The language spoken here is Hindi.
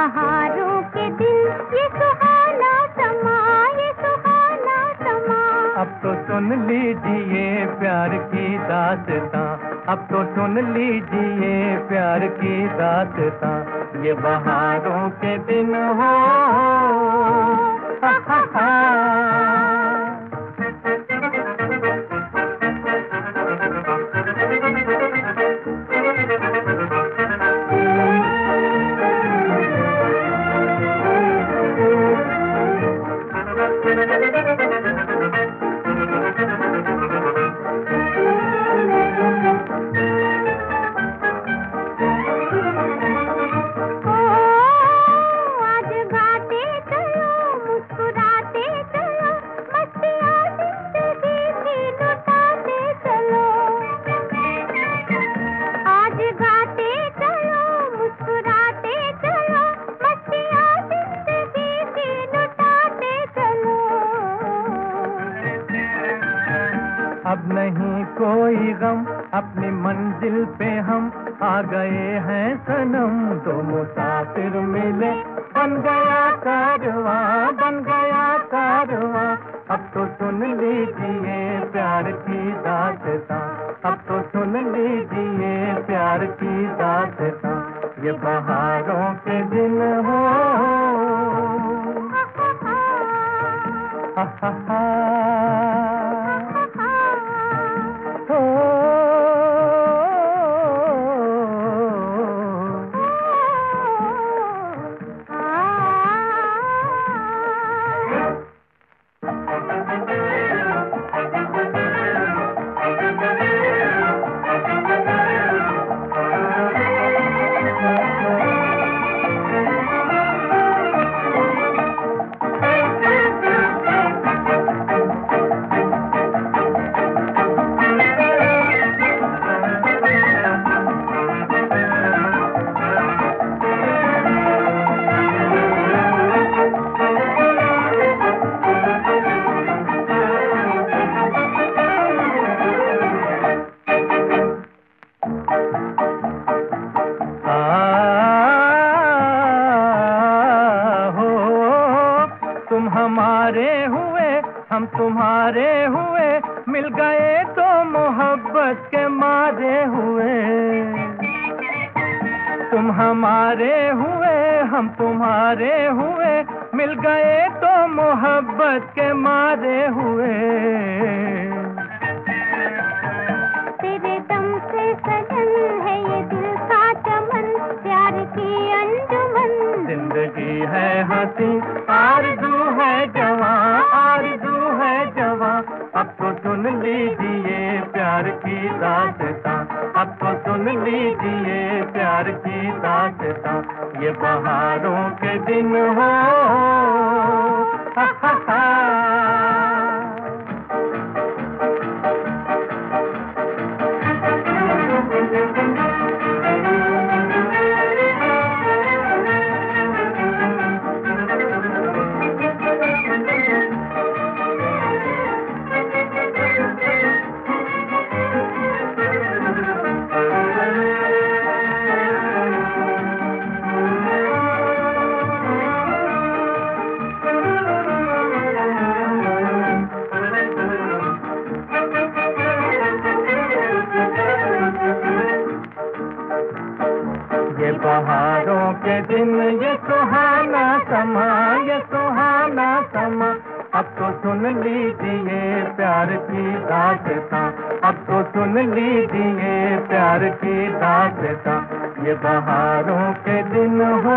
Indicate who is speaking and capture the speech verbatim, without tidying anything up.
Speaker 1: बहारों के दिन, ये सुहाना समा, ये सुहाना समा।
Speaker 2: अब तो सुन लीजिए प्यार की दास्तां, अब तो सुन लीजिए प्यार की दास्तां, ये बहारों के दिन हो। हा हा हा। अब नहीं कोई गम, अपनी मंजिल पे हम आ गए हैं सनम। दो मुसाफिर मिले, बन गया कारवां, बन गया कारवां। अब तो सुन लीजिए प्यार की दास्तां, अब तो सुन लीजिए प्यार की दास्तां, ये बहारों के दिन हो। हा हा हा। तुम हमारे हुए, हम तुम्हारे हुए, मिल गए तो मोहब्बत के मारे हुए। तुम हमारे हुए, हम तुम्हारे हुए, मिल गए तो मोहब्बत के मारे हुए।
Speaker 1: तेरे दम से सजन है ये दिल का चमन, प्यार की अंजुमन।
Speaker 2: जिंदगी है हंसी, आरज़ू है जवां, आरज़ू है जवां। अब तो सुन लीजिए प्यार की दास्तां, अब तो सुन लीजिए प्यार की दास्तां, ये बहारों के दिन हो। हा हा हा। ये बहारों के दिन, ये सुहाना समा, ये सुहाना समा। अब तो सुन लीजिए प्यार की दास्तां, अब तो सुन लीजिए प्यार की दास्तां, ये बहारों के दिन हो।